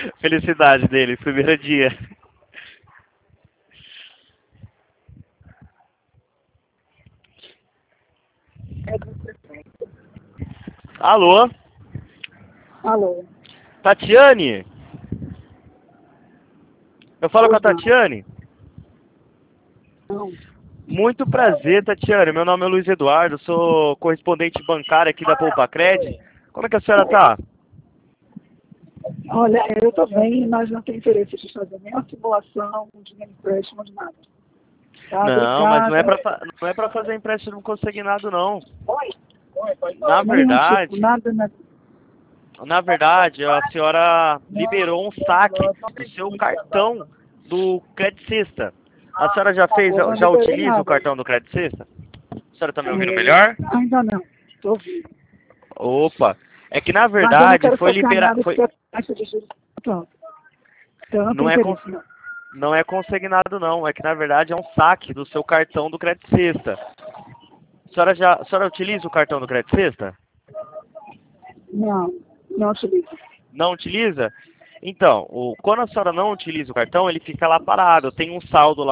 Felicidade dele, primeiro dia. Alô? Alô? Tatiane? Eu falo com a Pois não. Tatiane? Não. Muito prazer, Tatiane. Meu nome é Luiz Eduardo, sou correspondente bancário aqui da Poupa Cred. Como é que a senhora tá? Olha, eu estou bem, mas não tenho interesse de fazer nenhuma simulação de nenhum empréstimo de nada. Tá? Não, mas não Obrigada. é pra fazer empréstimo consignado, não. Oi? Na Nenhum tipo, verdade, nada, nada. na verdade, a senhora liberou um saque do seu cartão do Credicista. A senhora já fez, Eu não já liberei utiliza o nada. cartão do Credicista? A senhora tá me ouvindo melhor? Ainda não. Estou ouvindo. Opa, é que na Mas eu não verdade quero foi focar liberado, nada porque a taxa de juros está alta. Então eu não não tenho é interesse, não. não é consignado não, é que na verdade é um saque do seu cartão do Credicista. A senhora utiliza o cartão do Credicista? Não, não utilizo. Não utiliza? Então, quando a senhora não utiliza o cartão, ele fica lá parado. Tem um saldo lá